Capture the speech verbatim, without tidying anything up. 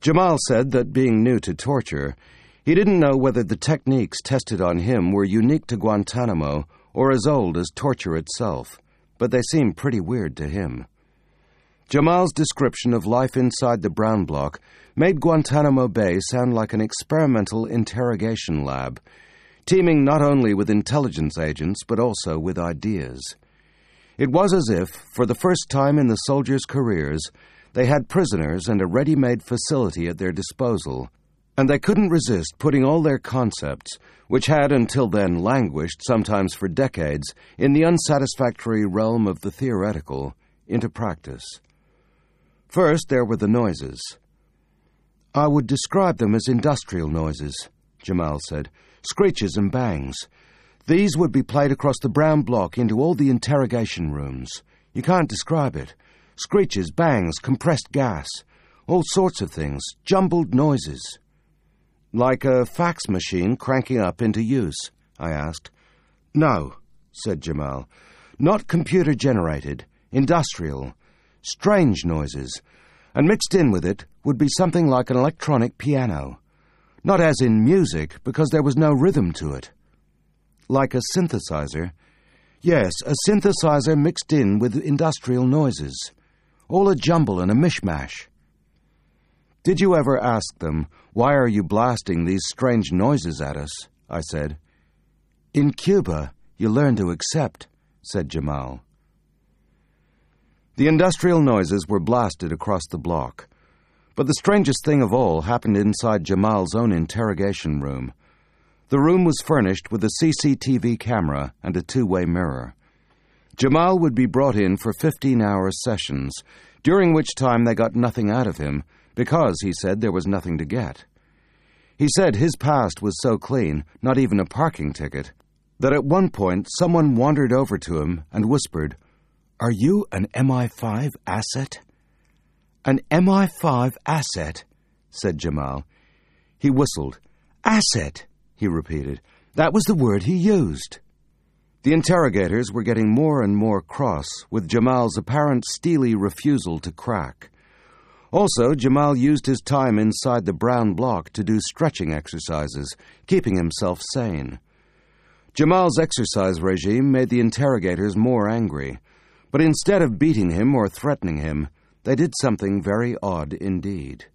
Jamal said that, being new to torture, he didn't know whether the techniques tested on him were unique to Guantanamo or as old as torture itself, but they seemed pretty weird to him. Jamal's description of life inside the Brown Block made Guantanamo Bay sound like an experimental interrogation lab, teeming not only with intelligence agents but also with ideas. It was as if, for the first time in the soldiers' careers, they had prisoners and a ready-made facility at their disposal, and they couldn't resist putting all their concepts, which had until then languished, sometimes for decades, in the unsatisfactory realm of the theoretical, into practice. First, there were the noises. "I would describe them as industrial noises," Jamal said. "Screeches and bangs. These would be played across the Brown Block into all the interrogation rooms. You can't describe it. Screeches, bangs, compressed gas, all sorts of things, jumbled noises." "Like a fax machine cranking up into use?" I asked. "No," said Jamal. "Not computer-generated, industrial, strange noises, and mixed in with it would be something like an electronic piano. Not as in music, because there was no rhythm to it." "Like a synthesizer?" "Yes, a synthesizer mixed in with industrial noises. All a jumble and a mishmash." "Did you ever ask them, 'Why are you blasting these strange noises at us?'" I said. "In Cuba, you learn to accept," said Jamal. The industrial noises were blasted across the block. But the strangest thing of all happened inside Jamal's own interrogation room. The room was furnished with a C C T V camera and a two-way mirror. Jamal would be brought in for fifteen-hour sessions, during which time they got nothing out of him, because, he said, there was nothing to get. He said his past was so clean, not even a parking ticket, that at one point someone wandered over to him and whispered, "Are you an M I five asset?" "An M I five asset," said Jamal. He whistled. "Asset," he repeated. That was the word he used. The interrogators were getting more and more cross with Jamal's apparent steely refusal to crack. Also, Jamal used his time inside the Brown Block to do stretching exercises, keeping himself sane. Jamal's exercise regime made the interrogators more angry, but instead of beating him or threatening him, they did something very odd indeed.